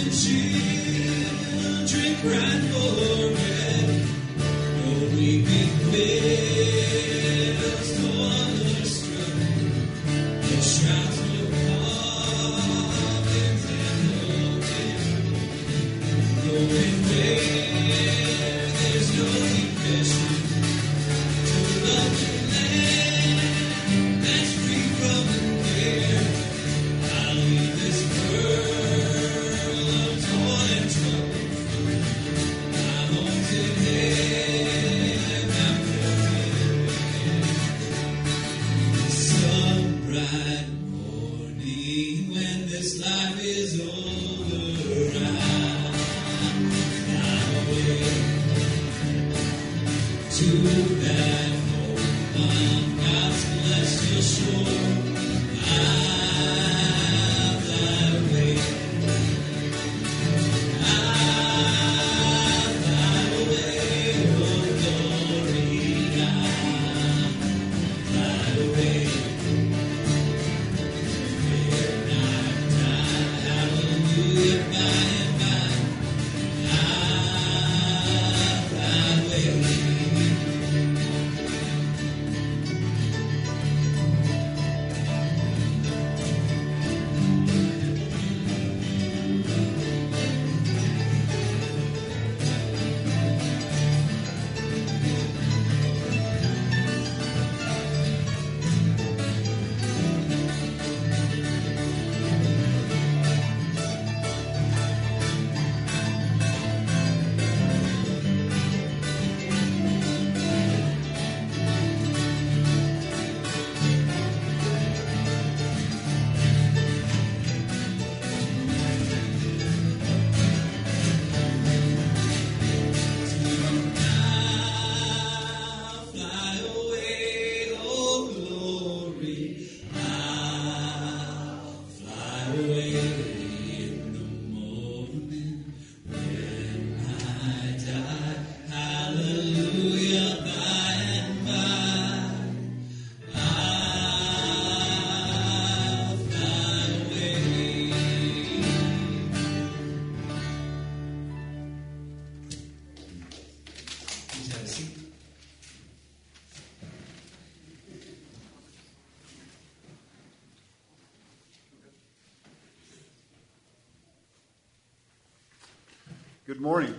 Good morning.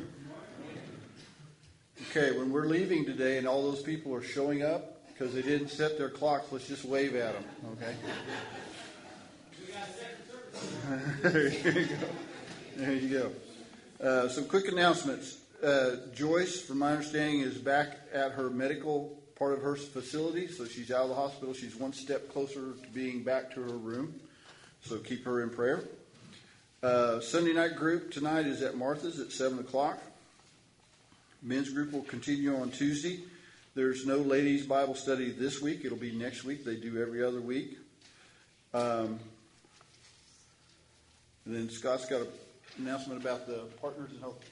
Okay, when we're leaving today and all those people are showing up because they didn't set their clocks, let's just wave at them, okay? There you go. There you go. Some quick announcements. Joyce, from my understanding, is back at her medical part of her facility, so she's out of the hospital. She's one step closer to being back to her room, so keep her in prayer. Sunday night group tonight is at Martha's at 7 o'clock. Men's group will continue on Tuesday. There's no ladies' Bible study this week. It'll be next week. They do every other week. And then Scott's got an announcement about the Partners in Hope.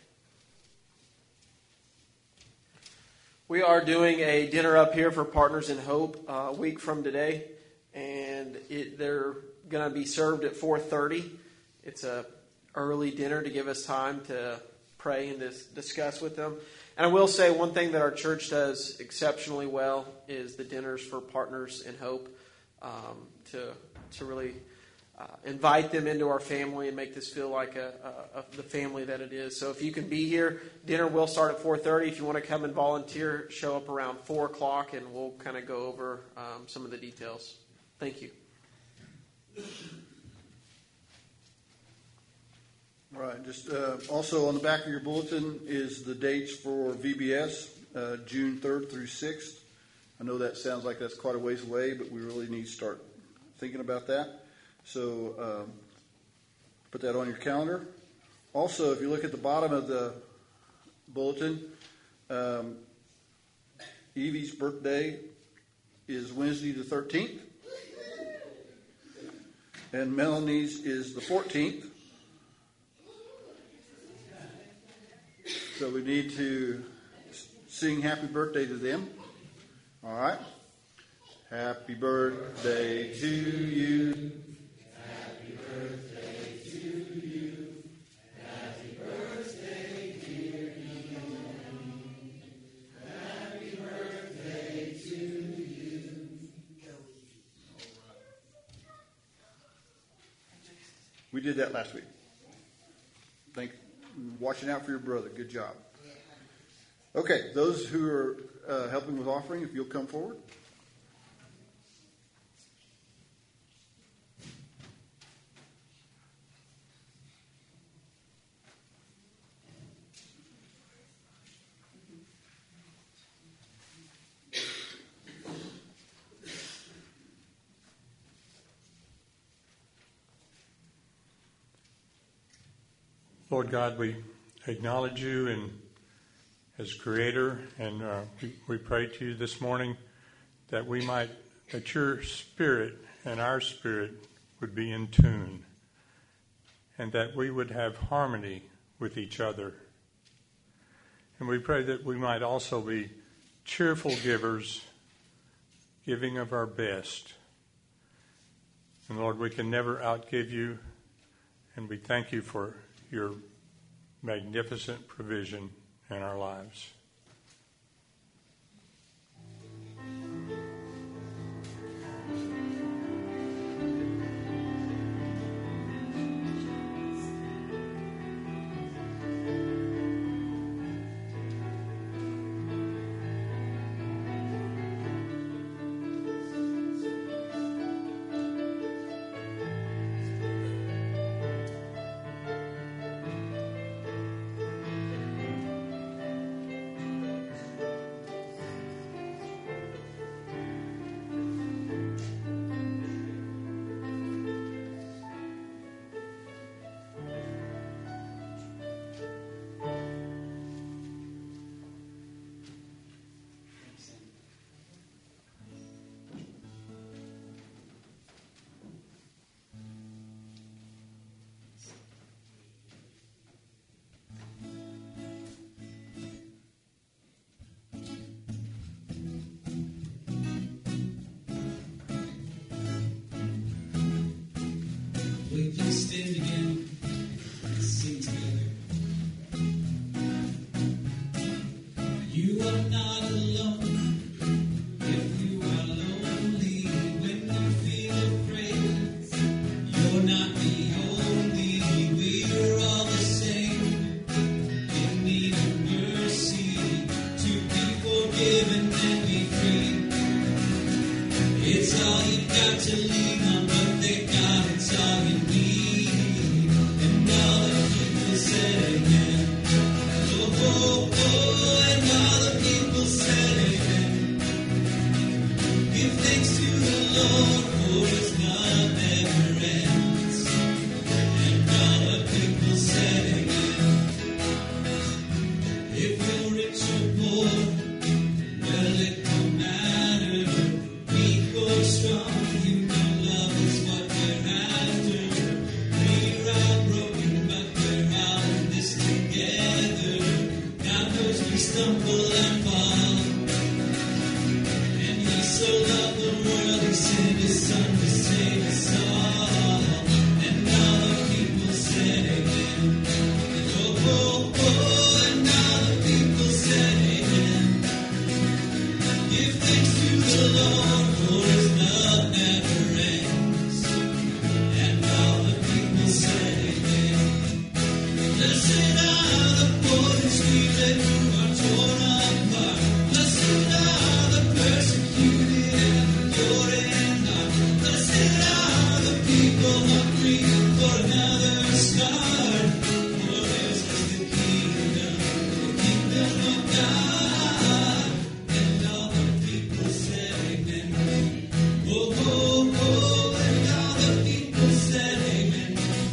We are doing a dinner up here for Partners in Hope a week from today. And they're going to be served at 4:30. It's a early dinner to give us time to pray and discuss with them. And I will say one thing that our church does exceptionally well is the dinners for Partners in Hope, to really invite them into our family and make this feel like the family that it is. So if you can be here, dinner will start at 4:30. If you want to come and volunteer, show up around 4 o'clock and we'll kind of go over some of the details. Thank you. All right, just also on the back of your bulletin is the dates for VBS, June 3rd through 6th. I know that sounds like that's quite a ways away, but we really need to start thinking about that. So put that on your calendar. Also, if you look at the bottom of the bulletin, Evie's birthday is Wednesday the 13th, and Melanie's is the 14th. So we need to sing happy birthday to them. All right. Happy birthday to you. Happy birthday to you. We did that last week. Watching out for your brother. Good job. Okay, those who are helping with offering, if you'll come forward. Lord God, we acknowledge you as Creator, and we pray to you this morning that that your Spirit and our spirit would be in tune, and that we would have harmony with each other. And we pray that we might also be cheerful givers, giving of our best. And Lord, we can never outgive you, and we thank you for your magnificent provision in our lives. Please stand again and sing together. You are not alone if you are lonely when you feel afraid. You're not the only, we're all the same. In need of mercy to be forgiven and be free. It's all you've got to lean on, but thank God it's all you need. And all the people said amen. Oh, oh, oh, and all the people said amen. Give thanks to the Lord, for his love never ends. And all the people said amen. If you're rich or poor, well, it don't matter. Weak or strong, you know love is what we're after. We're all broken, but we're all in this together. God knows we stumble and fall. And he so loved the world, he sent his son to save us all. And all the people said amen. Oh, oh, oh, and all the people said amen. Give thanks to the Lord, for his love never ends. And all the people said amen. Blessed are the poor in spirit who are torn apart. Blessed are the persecuted and endured in heart. Blessed are the people hungry for another start. For theirs is the kingdom of God. And all the people said amen. Oh, oh, oh, and all the people said amen.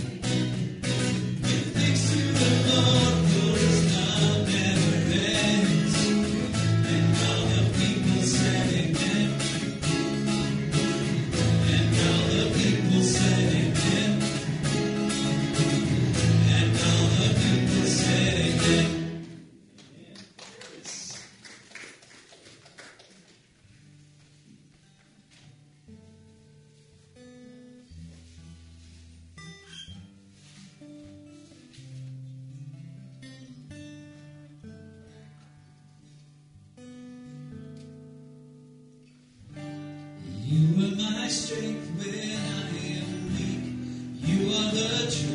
Give thanks to the Lord, for his love never ends. And all the people said amen. And all the people said amen. And all the people said amen. You are my strength when I am weak. You are the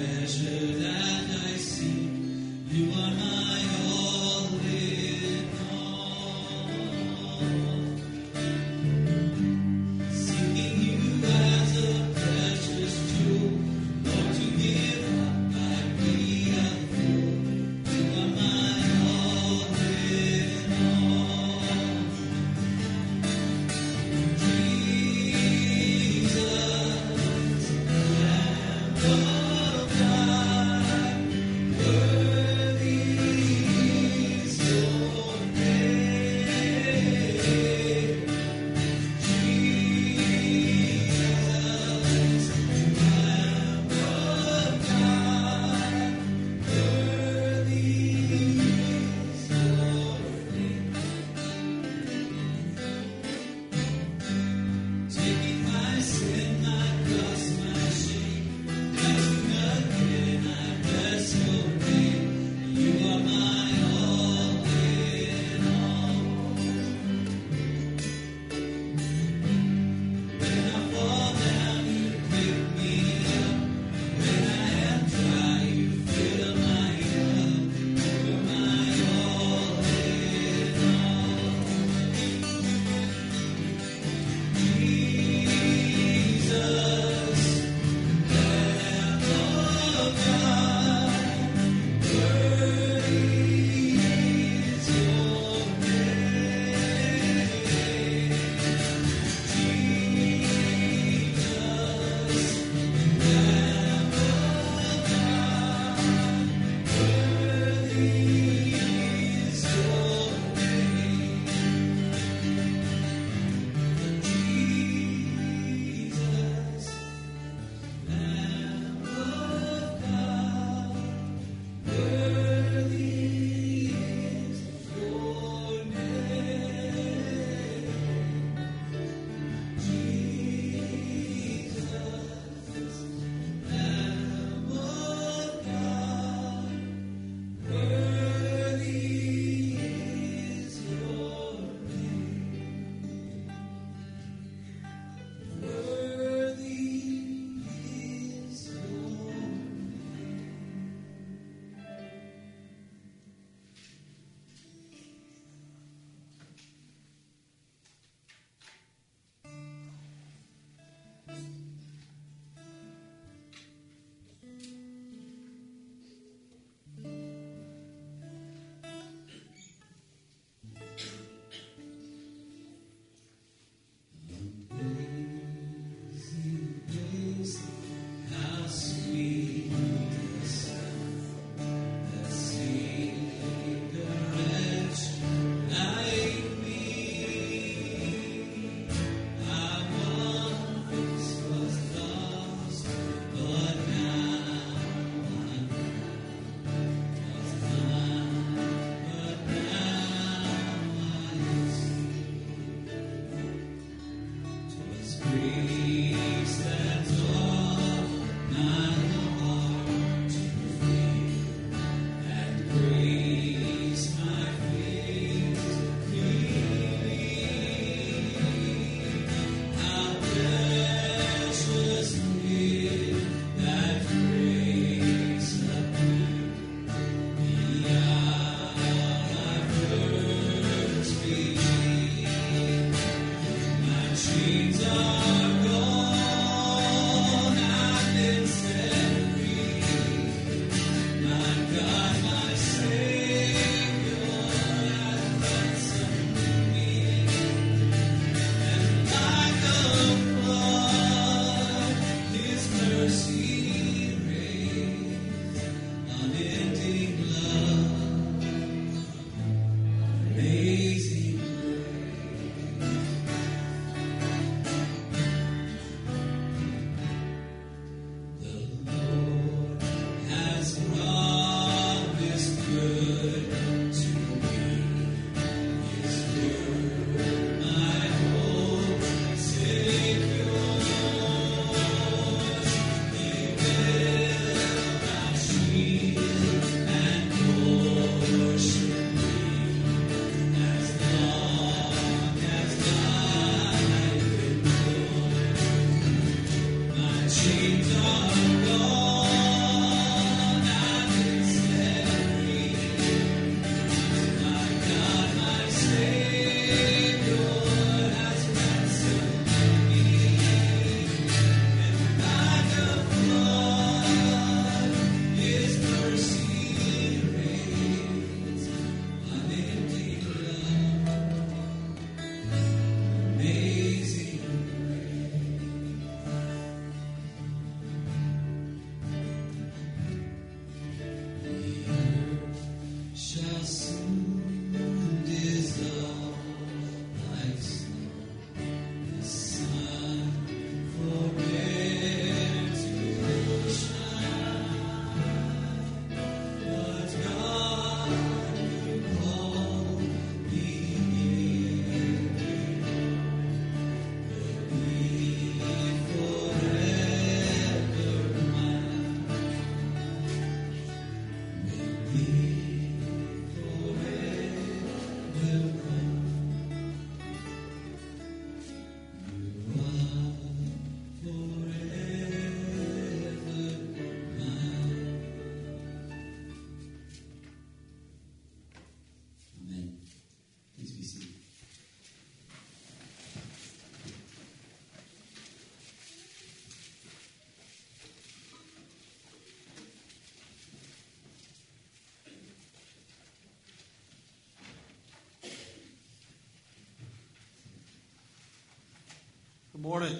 Good morning.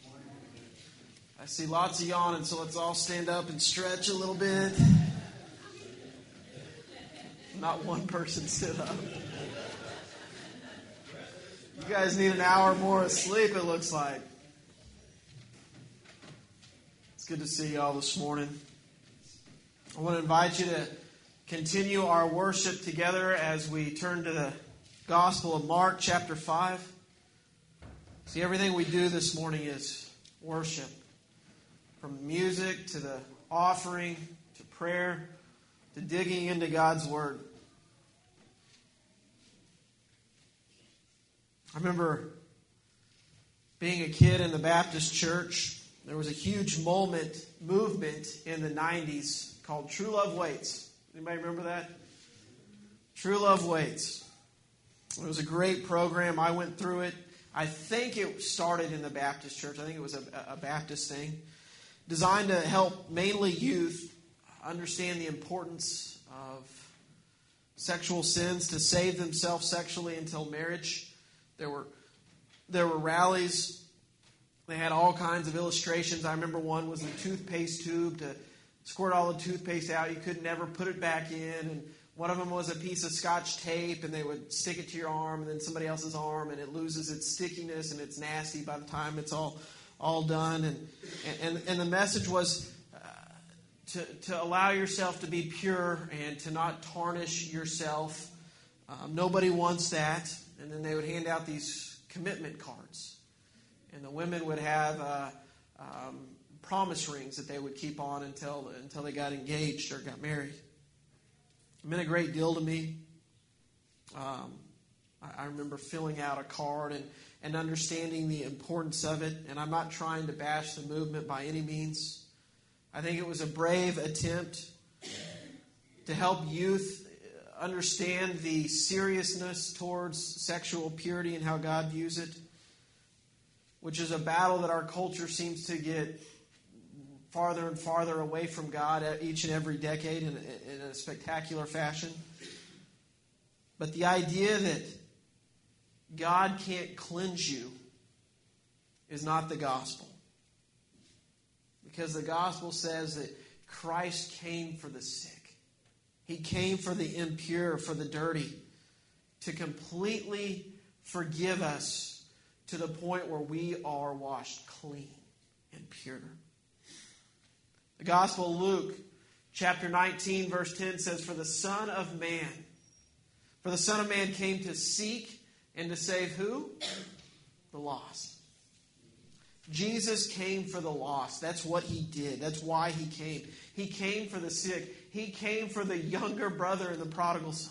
I see lots of yawning, so let's all stand up and stretch a little bit. Not one person sit up. You guys need an hour more of sleep, it looks like. It's good to see you all this morning. I want to invite you to continue our worship together as we turn to the Gospel of Mark, chapter 5. See, everything we do this morning is worship. From music to the offering to prayer to digging into God's Word. I remember being a kid in the Baptist church. There was a huge movement in the 90s called True Love Waits. Anybody remember that? True Love Waits. It was a great program. I went through it. I think it started in the Baptist church. I think it was a Baptist thing. Designed to help mainly youth understand the importance of sexual sins, to save themselves sexually until marriage. There were rallies. They had all kinds of illustrations. I remember one was the toothpaste tube to squirt all the toothpaste out. You could never put it back in. And one of them was a piece of Scotch tape, and they would stick it to your arm and then somebody else's arm, and it loses its stickiness and it's nasty by the time it's all done. And the message was to allow yourself to be pure and to not tarnish yourself. Nobody wants that. And then they would hand out these commitment cards. And the women would have promise rings that they would keep on until they got engaged or got married. It meant a great deal to me. I remember filling out a card and understanding the importance of it. And I'm not trying to bash the movement by any means. I think it was a brave attempt to help youth understand the seriousness towards sexual purity and how God views it, which is a battle that our culture seems to get farther and farther away from God each and every decade in a spectacular fashion. But the idea that God can't cleanse you is not the gospel. Because the gospel says that Christ came for the sick. He came for the impure, for the dirty, to completely forgive us to the point where we are washed clean and pure. The Gospel of Luke, chapter 19, verse 10 says, For the Son of Man came to seek and to save who? The lost. Jesus came for the lost. That's what He did. That's why He came. He came for the sick. He came for the younger brother in the prodigal son.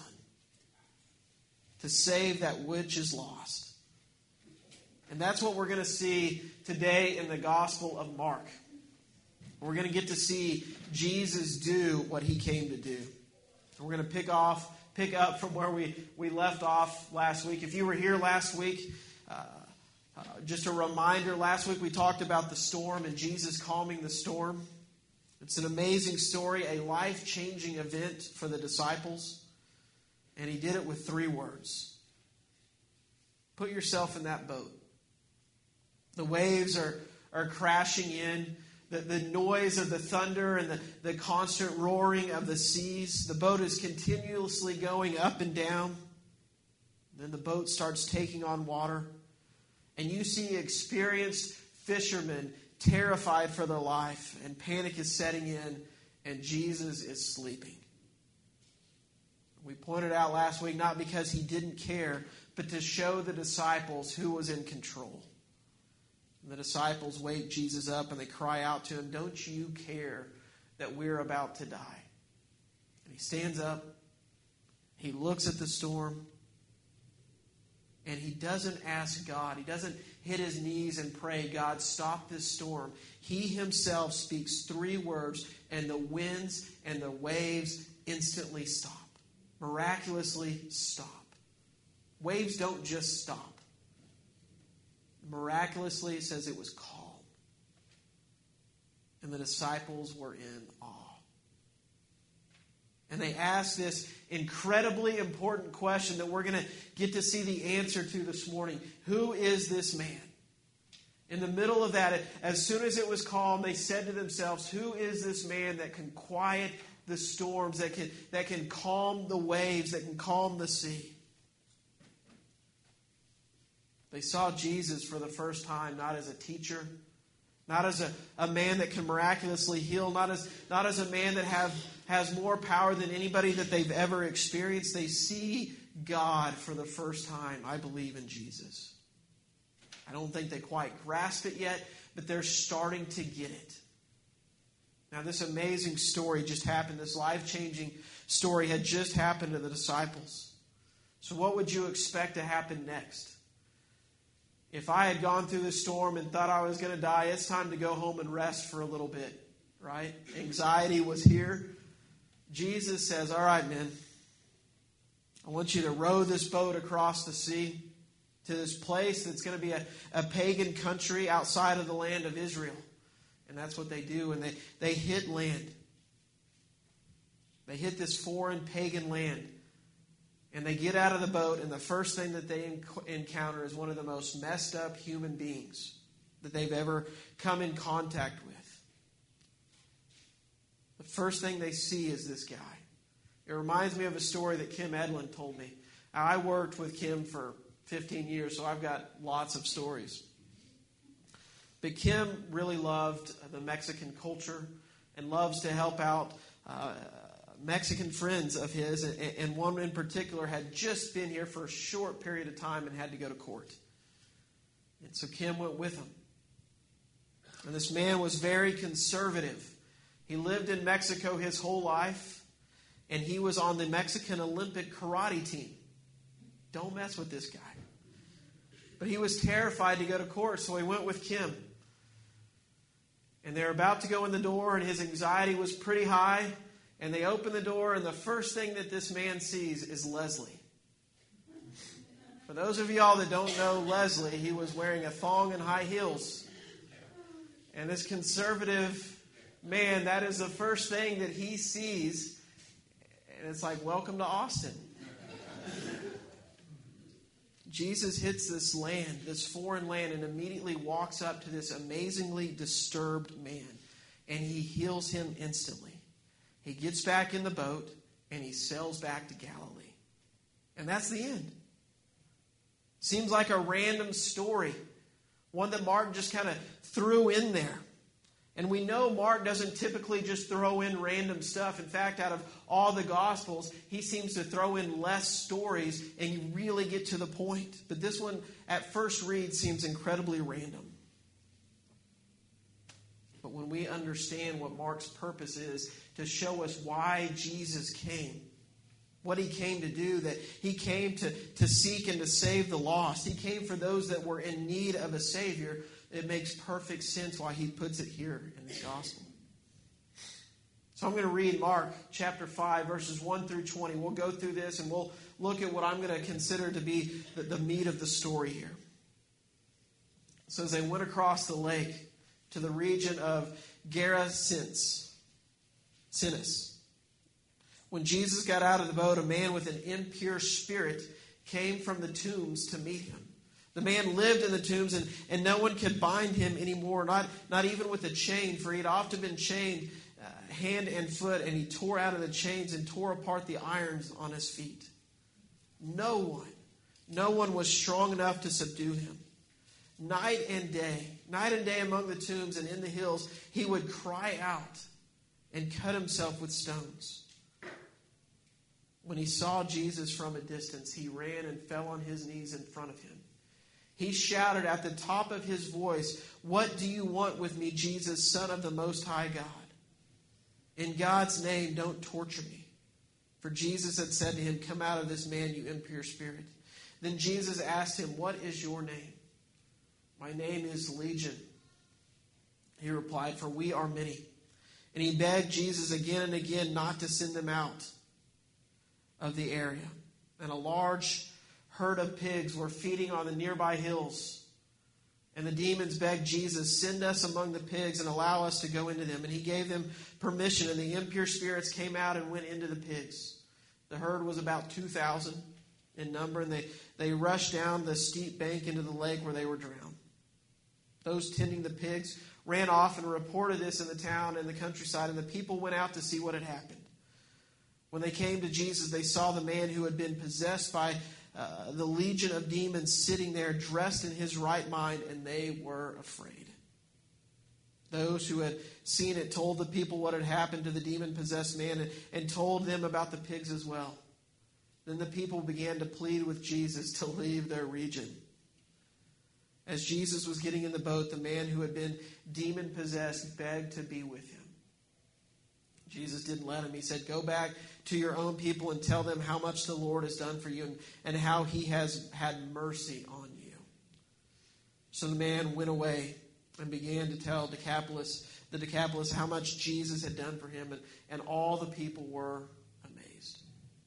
To save that which is lost. And that's what we're going to see today in the Gospel of Mark. We're going to get to see Jesus do what He came to do. We're going to pick up from where we left off last week. If you were here last week, just a reminder, last week we talked about the storm and Jesus calming the storm. It's an amazing story, a life-changing event for the disciples. And He did it with 3 words. Put yourself in that boat. The waves are crashing in. The noise of the thunder and the constant roaring of the seas. The boat is continuously going up and down. Then the boat starts taking on water. And you see experienced fishermen terrified for their life. And panic is setting in. And Jesus is sleeping. We pointed out last week, not because He didn't care, but to show the disciples who was in control. And the disciples wake Jesus up and they cry out to Him, Don't you care that we're about to die? And He stands up. He looks at the storm. And He doesn't ask God. He doesn't hit His knees and pray, God, stop this storm. He Himself speaks 3 words, and the winds and the waves instantly stop. Miraculously stop. Waves don't just stop. Miraculously, it says it was calm. And the disciples were in awe. And they asked this incredibly important question that we're going to get to see the answer to this morning. Who is this man? In the middle of that, as soon as it was calm, they said to themselves, who is this man that can quiet the storms, that can calm the waves, that can calm the sea? They saw Jesus for the first time, not as a teacher, not as a man that can miraculously heal, not as a man that has more power than anybody that they've ever experienced. They see God for the first time. I believe in Jesus. I don't think they quite grasp it yet, but they're starting to get it. Now, this amazing story just happened. This life-changing story had just happened to the disciples. So what would you expect to happen next? If I had gone through the storm and thought I was going to die, it's time to go home and rest for a little bit, right? Anxiety was here. Jesus says, all right, men, I want you to row this boat across the sea to this place that's going to be a pagan country outside of the land of Israel. And that's what they do. And they hit land. They hit this foreign pagan land. And they get out of the boat, and the first thing that they encounter is one of the most messed up human beings that they've ever come in contact with. The first thing they see is this guy. It reminds me of a story that Kim Edlin told me. I worked with Kim for 15 years, so I've got lots of stories. But Kim really loved the Mexican culture and loves to help out Mexican friends of his, and one in particular had just been here for a short period of time and had to go to court. And so Kim went with him. And this man was very conservative. He lived in Mexico his whole life, and he was on the Mexican Olympic karate team. Don't mess with this guy. But he was terrified to go to court, so he went with Kim. And they're about to go in the door, and his anxiety was pretty high. And they open the door, and the first thing that this man sees is Leslie. For those of y'all that don't know Leslie, he was wearing a thong and high heels. And this conservative man, that is the first thing that he sees. And it's like, welcome to Austin. Jesus hits this land, this foreign land, and immediately walks up to this amazingly disturbed man. And he heals him instantly. He gets back in the boat, and he sails back to Galilee. And that's the end. Seems like a random story. One that Mark just kind of threw in there. And we know Mark doesn't typically just throw in random stuff. In fact, out of all the Gospels, he seems to throw in less stories, and you really get to the point. But this one, at first read, seems incredibly random. But when we understand what Mark's purpose is, to show us why Jesus came, what he came to do, that he came to seek and to save the lost. He came for those that were in need of a Savior. It makes perfect sense why he puts it here in the gospel. So I'm going to read Mark chapter 5, verses 1 through 20. We'll go through this, and we'll look at what I'm going to consider to be the meat of the story here. It says they went across the lake to the region of Gerasenes. When Jesus got out of the boat, a man with an impure spirit came from the tombs to meet him. The man lived in the tombs, and no one could bind him anymore, not even with a chain, for he had often been chained hand and foot, and he tore out of the chains and tore apart the irons on his feet. No one was strong enough to subdue him. Night and day among the tombs and in the hills, he would cry out and cut himself with stones. When he saw Jesus from a distance, he ran and fell on his knees in front of him. He shouted at the top of his voice, "What do you want with me, Jesus, Son of the Most High God? In God's name, don't torture me." For Jesus had said to him, "Come out of this man, you impure spirit." Then Jesus asked him, "What is your name?" "My name is Legion," he replied, "for we are many." And he begged Jesus again and again not to send them out of the area. And a large herd of pigs were feeding on the nearby hills. And the demons begged Jesus, "Send us among the pigs and allow us to go into them." And he gave them permission, and the impure spirits came out and went into the pigs. The herd was about 2,000 in number, and they rushed down the steep bank into the lake where they were drowned. Those tending the pigs ran off and reported this in the town and the countryside, and the people went out to see what had happened. When they came to Jesus, they saw the man who had been possessed by the legion of demons sitting there, dressed in his right mind, and they were afraid. Those who had seen it told the people what had happened to the demon-possessed man and told them about the pigs as well. Then the people began to plead with Jesus to leave their region. As Jesus was getting in the boat, the man who had been demon-possessed begged to be with him. Jesus didn't let him. He said, "Go back to your own people and tell them how much the Lord has done for you and how he has had mercy on you." So the man went away and began to tell the Decapolis how much Jesus had done for him, and all the people were amazed.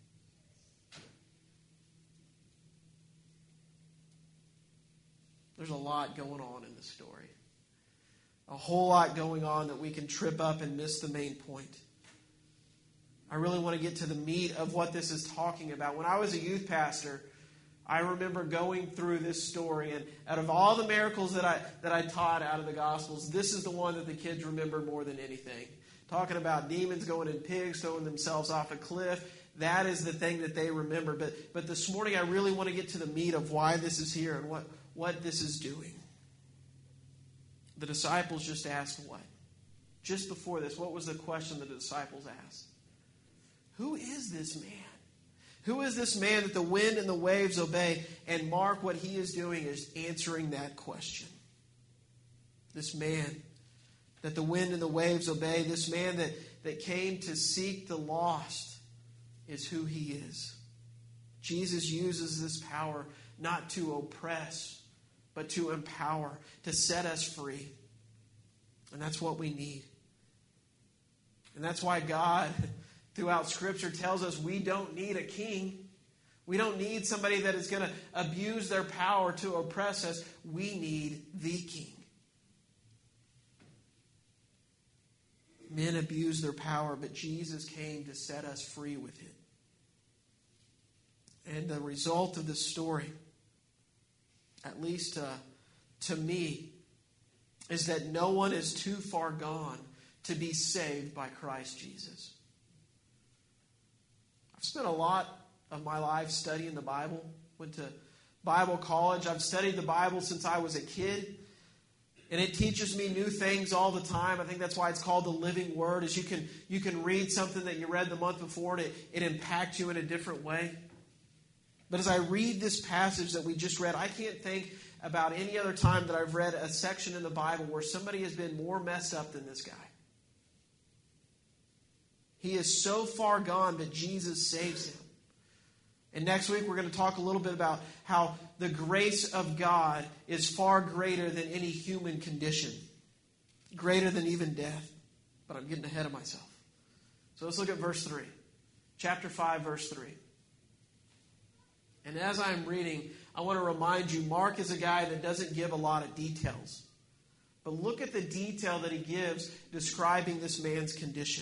There's a lot going on in this story. A whole lot going on that we can trip up and miss the main point. I really want to get to the meat of what this is talking about. When I was a youth pastor, I remember going through this story, and out of all the miracles that I taught out of the Gospels, this is the one that the kids remember more than anything. Talking about demons going in pigs, throwing themselves off a cliff, that is the thing that they remember. But this morning I really want to get to the meat of why this is here and what this is doing. The disciples just asked what? Just before this, what was the question that the disciples asked? Who is this man? Who is this man that the wind and the waves obey? And Mark, what he is doing is answering that question. This man that the wind and the waves obey, this man that came to seek the lost, is who he is. Jesus uses this power not to oppress, but to empower, to set us free. And that's what we need. And that's why God, throughout Scripture, tells us we don't need a king. We don't need somebody that is going to abuse their power to oppress us. We need the king. Men abuse their power, but Jesus came to set us free with it. And the result of this story, at least to me, is that no one is too far gone to be saved by Christ Jesus. I've spent a lot of my life studying the Bible. Went to Bible college. I've studied the Bible since I was a kid. And it teaches me new things all the time. I think that's why it's called the living word, is you can read something that you read the month before and it impacts you in a different way. But as I read this passage that we just read, I can't think about any other time that I've read a section in the Bible where somebody has been more messed up than this guy. He is so far gone, but Jesus saves him. And next week we're going to talk a little bit about how the grace of God is far greater than any human condition. Greater than even death. But I'm getting ahead of myself. So let's look at verse 3. Chapter 5, verse 3. And as I'm reading, I want to remind you, Mark is a guy that doesn't give a lot of details. But look at the detail that he gives describing this man's condition.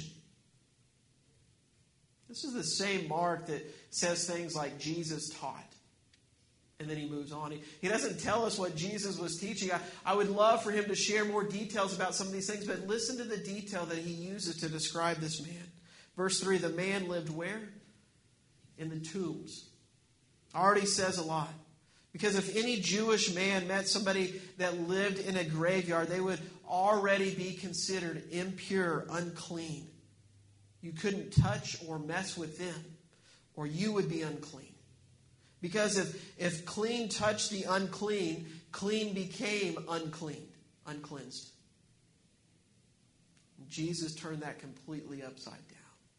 This is the same Mark that says things like Jesus taught. And then he moves on. He doesn't tell us what Jesus was teaching. I would love for him to share more details about some of these things, but listen to the detail that he uses to describe this man. Verse 3, the man lived where? In the tombs. Already says a lot. Because if any Jewish man met somebody that lived in a graveyard, they would already be considered impure, unclean. You couldn't touch or mess with them, or you would be unclean. Because if clean touched the unclean, clean became uncleansed. Jesus turned that completely upside down.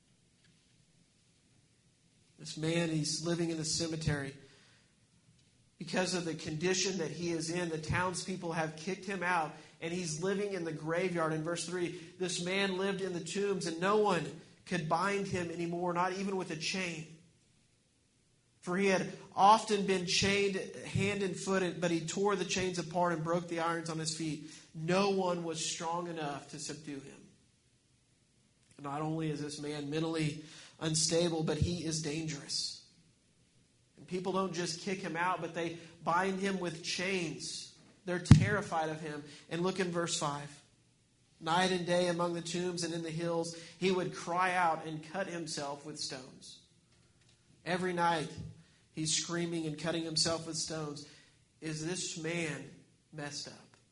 This man, he's living in the cemetery. Because of the condition that he is in, the townspeople have kicked him out, and he's living in the graveyard. In verse 3, this man lived in the tombs, and no one could bind him anymore, not even with a chain. For he had often been chained hand and foot, but he tore the chains apart and broke the irons on his feet. No one was strong enough to subdue him. Not only is this man mentally unstable, but he is dangerous. And people don't just kick him out, but they bind him with chains They're terrified of him. And look in verse 5. Night and day among the tombs and in the hills, he would cry out and cut himself with stones. Every night, he's screaming and cutting himself with stones. Is this man messed up?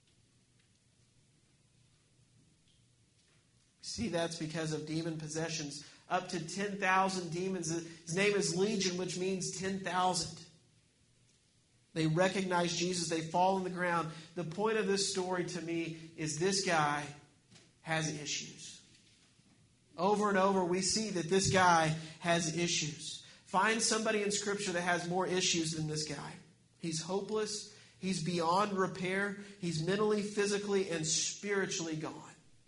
See, that's because of demon possessions. Up to 10,000 demons. His name is Legion, which means 10,000. They recognize Jesus. They fall on the ground. The point of this story to me is this guy has issues. Over and over, we see that this guy has issues. Find somebody in Scripture that has more issues than this guy. He's hopeless. He's beyond repair. He's mentally, physically, and spiritually gone.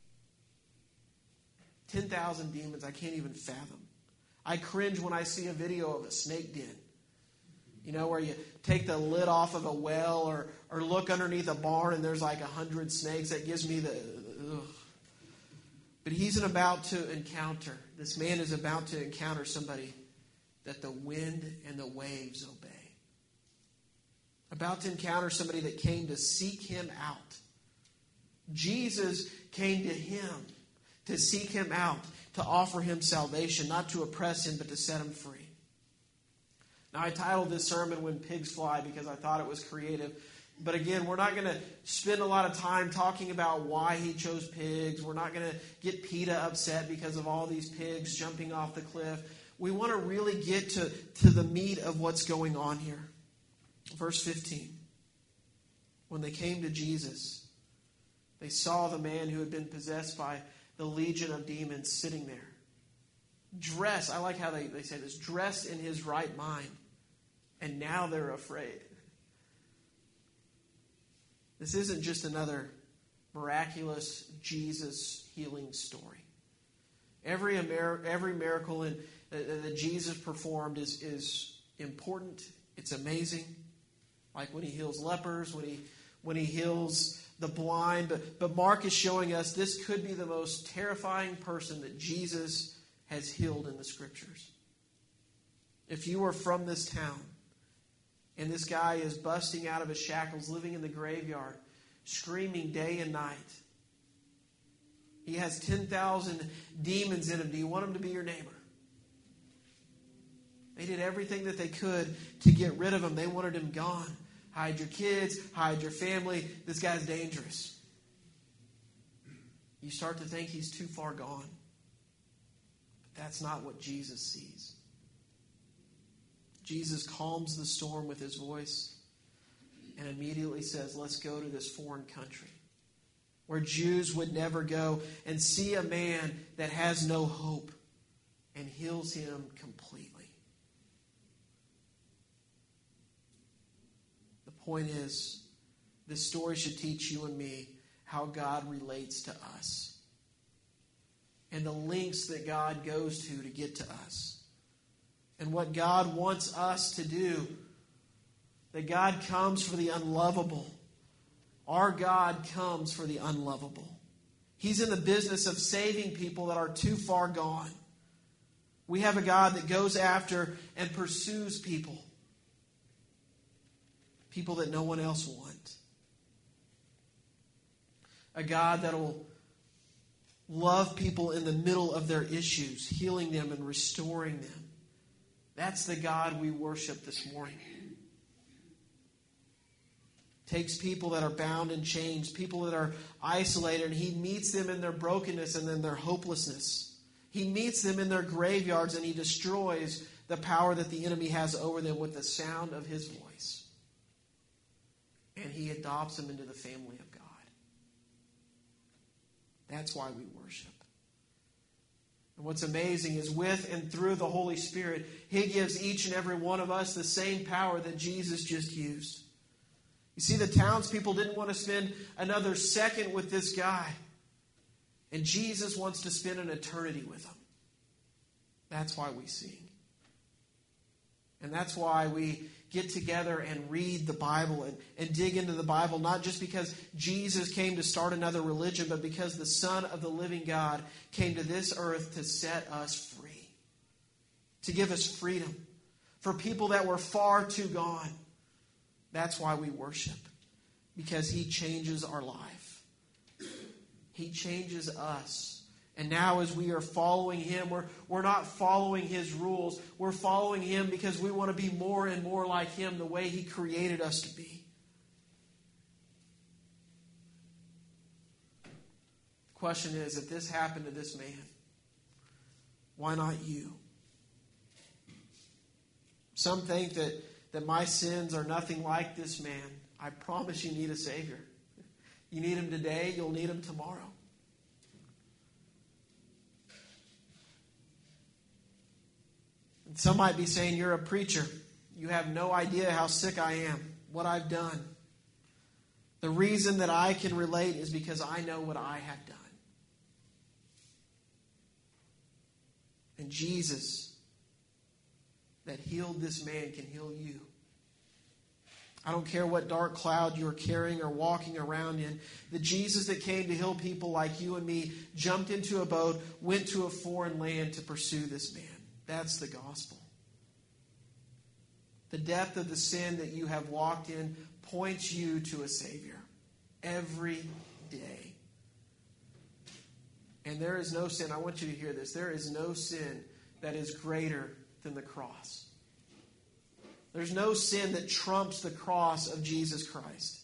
10,000 demons, I can't even fathom. I cringe when I see a video of a snake den. You know, where you take the lid off of a well or look underneath a barn and there's like 100 snakes. That gives me the... Ugh. But he's about to encounter, this man is about to encounter somebody that the wind and the waves obey. About to encounter somebody that came to seek him out. Jesus came to him to seek him out, to offer him salvation, not to oppress him, but to set him free. Now, I titled this sermon When Pigs Fly because I thought it was creative. But again, we're not going to spend a lot of time talking about why he chose pigs. We're not going to get PETA upset because of all these pigs jumping off the cliff. We want to really get to the meat of what's going on here. Verse 15. When they came to Jesus, they saw the man who had been possessed by the legion of demons sitting there. Dressed, I like how they say this, dressed in his right mind. And now they're afraid. This isn't just another miraculous Jesus healing story. Every miracle that Jesus performed is important. It's amazing. Like when he heals lepers, when he heals the blind. But Mark is showing us this could be the most terrifying person that Jesus has healed in the Scriptures. If you were from this town, and this guy is busting out of his shackles, living in the graveyard, screaming day and night. He has 10,000 demons in him. Do you want him to be your neighbor? They did everything that they could to get rid of him. They wanted him gone. Hide your kids, hide your family. This guy's dangerous. You start to think he's too far gone. But that's not what Jesus sees. Jesus calms the storm with his voice and immediately says, let's go to this foreign country where Jews would never go and see a man that has no hope, and heals him completely. The point is, this story should teach you and me how God relates to us and the lengths that God goes to get to us. And what God wants us to do. That God comes for the unlovable. Our God comes for the unlovable. He's in the business of saving people that are too far gone. We have a God that goes after and pursues people. People that no one else wants. A God that will love people in the middle of their issues, healing them and restoring them. That's the God we worship this morning. Takes people that are bound in chains, people that are isolated, and he meets them in their brokenness and in their hopelessness. He meets them in their graveyards and he destroys the power that the enemy has over them with the sound of his voice. And he adopts them into the family of God. That's why we worship. And what's amazing is with and through the Holy Spirit, he gives each and every one of us the same power that Jesus just used. You see, the townspeople didn't want to spend another second with this guy. And Jesus wants to spend an eternity with him. That's why we sing. And that's why we get together and read the Bible and dig into the Bible, not just because Jesus came to start another religion, but because the Son of the living God came to this earth to set us free, to give us freedom for people that were far too gone. That's why we worship. because He changes our life. He changes us. And now as we are following Him, we're not following His rules. We're following Him because we want to be more and more like Him the way He created us to be. The question is, if this happened to this man, why not you? Some think that my sins are nothing like this man. I promise you need a Savior. You need Him today, you'll need Him tomorrow. And some might be saying, you're a preacher. You have no idea how sick I am, what I've done. The reason that I can relate is because I know what I have done. And Jesus, that healed this man, can heal you. I don't care what dark cloud you're carrying or walking around in. The Jesus that came to heal people like you and me jumped into a boat, went to a foreign land to pursue this man. That's the gospel. The depth of the sin that you have walked in points you to a Savior every day. And there is no sin, I want you to hear this, there is no sin that is greater than the cross. There's no sin that trumps the cross of Jesus Christ.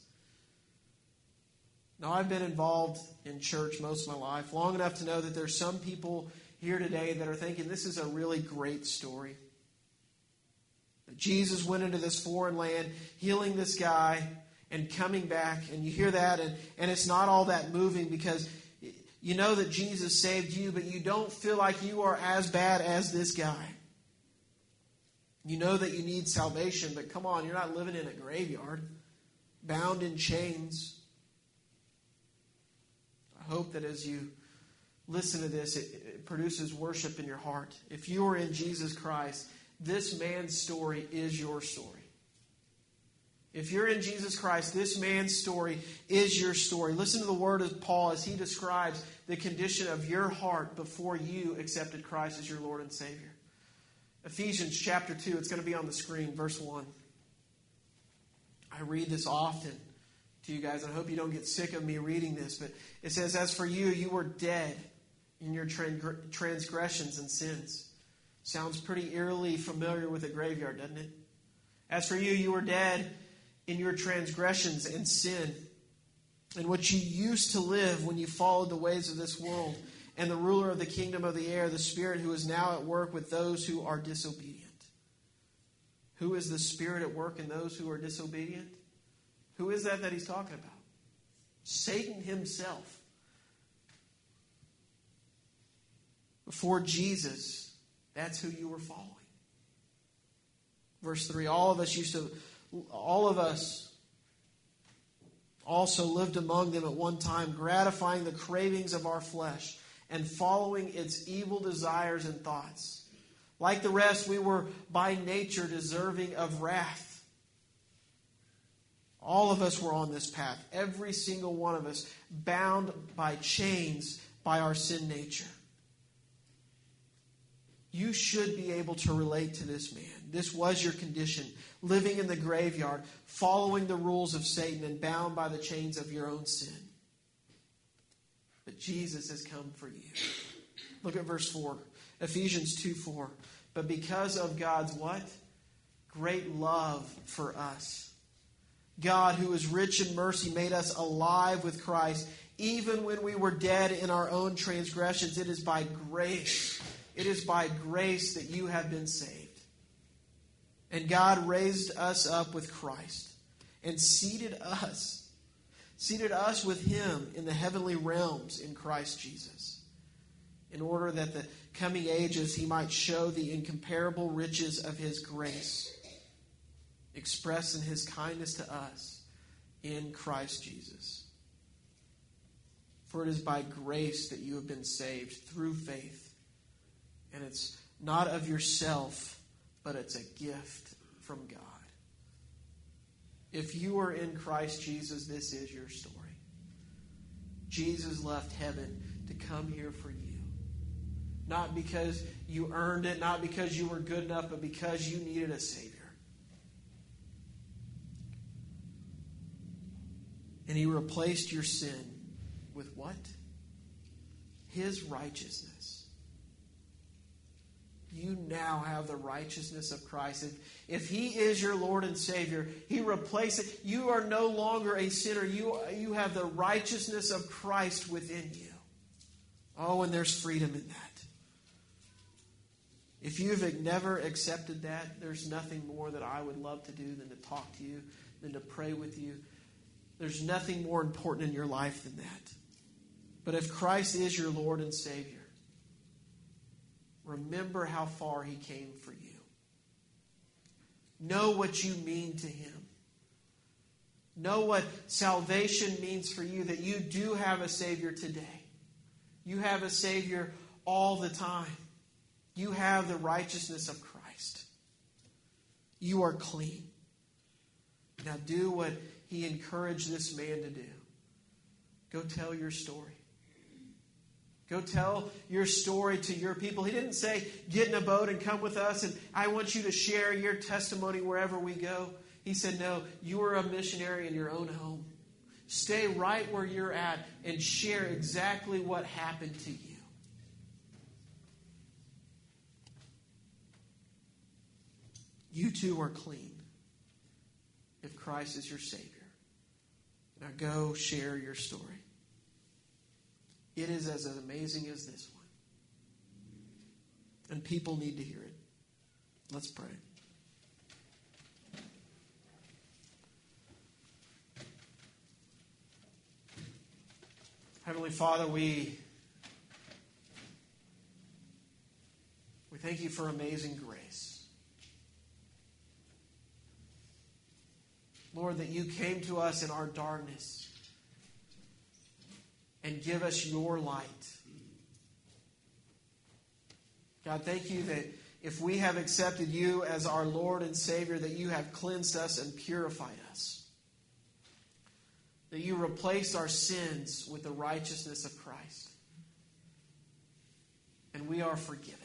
Now, I've been involved in church most of my life, long enough to know that there's some people here today that are thinking this is a really great story. That Jesus went into this foreign land, healing this guy, and coming back. And you hear that, and it's not all that moving because you know that Jesus saved you, but you don't feel like you are as bad as this guy. You know that you need salvation, but come on, you're not living in a graveyard, bound in chains. I hope that as you listen to this, it produces worship in your heart. If you are in Jesus Christ, this man's story is your story. If you're in Jesus Christ, this man's story is your story. Listen to the word of Paul as he describes the condition of your heart before you accepted Christ as your Lord and Savior. Ephesians chapter 2, it's going to be on the screen, verse 1. I read this often to you guys, and I hope you don't get sick of me reading this, but it says, as for you, you were dead in your transgressions and sins. Sounds pretty eerily familiar with a graveyard, doesn't it? As for you, you were dead in your transgressions and sin, in which you used to live when you followed the ways of this world, and the ruler of the kingdom of the air, the Spirit who is now at work with those who are disobedient. Who is the Spirit at work in those who are disobedient? Who is that he's talking about? Satan himself. Before Jesus, that's who you were following. Verse 3, all of us also lived among them at one time, gratifying the cravings of our flesh and following its evil desires and thoughts. Like the rest, we were by nature deserving of wrath. All of us were on this path. Every single one of us bound by chains by our sin nature. You should be able to relate to this man. This was your condition. Living in the graveyard, following the rules of Satan, and bound by the chains of your own sin. But Jesus has come for you. Look at verse 4. Ephesians 2:4. But because of God's what? Great love for us. God, who is rich in mercy, made us alive with Christ, even when we were dead in our own transgressions. It is by grace. It is by grace that you have been saved. And God raised us up with Christ and seated us with Him in the heavenly realms in Christ Jesus, in order that the coming ages He might show the incomparable riches of His grace, expressed in His kindness to us in Christ Jesus. For it is by grace that you have been saved through faith. And it's not of yourself, but it's a gift from God. If you are in Christ Jesus, this is your story. Jesus left heaven to come here for you. Not because you earned it, not because you were good enough, but because you needed a Savior. And He replaced your sin with what? His righteousness. You now have the righteousness of Christ. If He is your Lord and Savior, He replaced it. You are no longer a sinner. You have the righteousness of Christ within you. Oh, and there's freedom in that. If you've never accepted that, there's nothing more that I would love to do than to talk to you, than to pray with you. There's nothing more important in your life than that. But if Christ is your Lord and Savior, remember how far He came for you. Know what you mean to Him. Know what salvation means for you, that you do have a Savior today. You have a Savior all the time. You have the righteousness of Christ. You are clean. Now do what He encouraged this man to do. Go tell your story. Go tell your story to your people. He didn't say, get in a boat and come with us, and I want you to share your testimony wherever we go. He said, no, you are a missionary in your own home. Stay right where you're at and share exactly what happened to you. You too are clean if Christ is your Savior. Now go share your story. It is as amazing as this one. And people need to hear it. Let's pray. Heavenly Father, we thank You for amazing grace. Lord, that You came to us in our darkness and give us Your light. God, thank You that if we have accepted You as our Lord and Savior, that You have cleansed us and purified us. That You replaced our sins with the righteousness of Christ. And we are forgiven.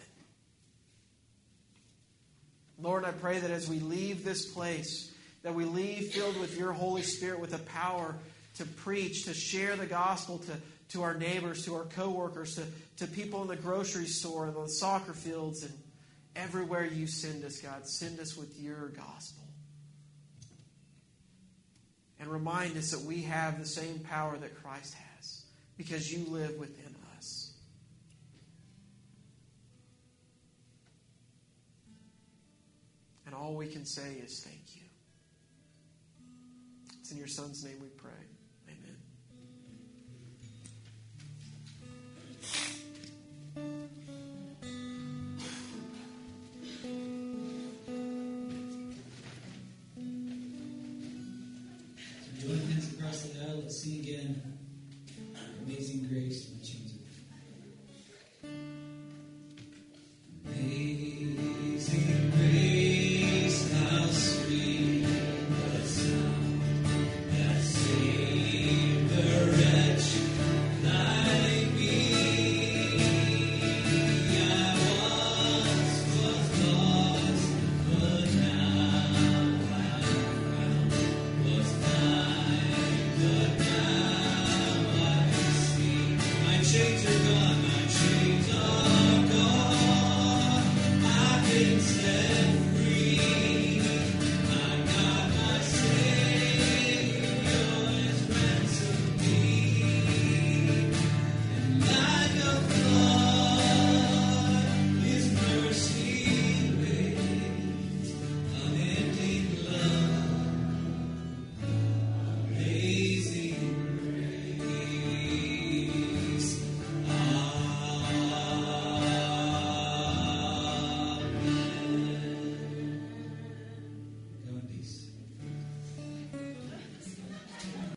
Lord, I pray that as we leave this place, that we leave filled with Your Holy Spirit with the power to preach, to share the gospel to our neighbors, to our coworkers, to people in the grocery store and on the soccer fields and everywhere You send us, God. Send us with Your gospel. And remind us that we have the same power that Christ has because You live within us. And all we can say is thank You. It's in Your Son's name we pray.